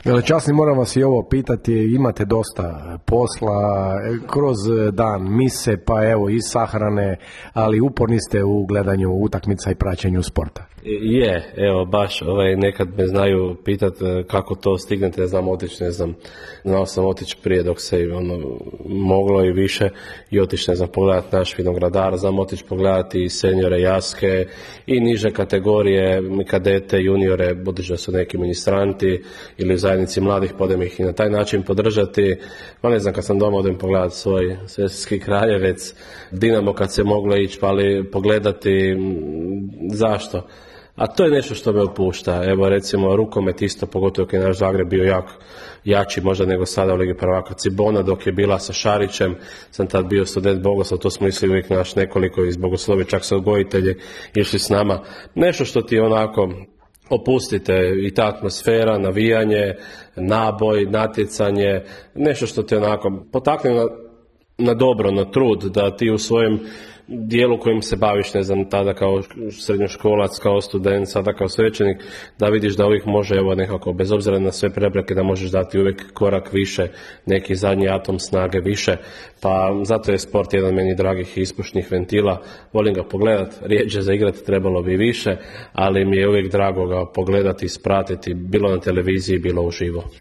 Velečasni, moram vas i ovo pitati, imate dosta posla kroz dan, mise, pa evo i sahrane, ali uporni ste u gledanju utakmica i praćenju sporta. Evo baš nekad me znaju pitat kako to stignete, znam otići, znao sam otići prije dok se moglo i više i otići, pogledati naš vinogradar, znam otići pogledati i seniore, jaske i niže kategorije, kadete, juniore, budući da su neki ministranti ili u zajednici mladih, podem ih i na taj način podržati. Ma ne znam, kad sam doma odem pogledati svoj Svjetski Kraljevec, Dinamo kad se moglo ići, ali pogledati zašto. A to je nešto što me opušta. Evo recimo rukomet isto, pogotovo kad je naš Zagreb bio jači možda nego sada u Ligi prvaka. Cibona dok je bila sa Šarićem, sam tad bio student Bogoslov, to smo išli uvijek naš nekoliko iz Bogoslovi, čak su odgojitelji išli s nama. Nešto što ti onako opustite, i ta atmosfera, navijanje, naboj, natjecanje, nešto što te onako potakne na dobro, na trud, da ti u svojem dijelu kojim se baviš, tada kao srednjoškolac, kao student, sada kao svećenik, da vidiš da uvijek može, nekako, bez obzira na sve prepreke, da možeš dati uvijek korak više, neki zadnji atom snage više, pa zato je sport jedan meni dragih i ispušnih ventila, volim ga pogledati, rijeđe za igrati trebalo bi više, ali mi je uvijek drago ga pogledati, ispratiti, bilo na televiziji, bilo uživo.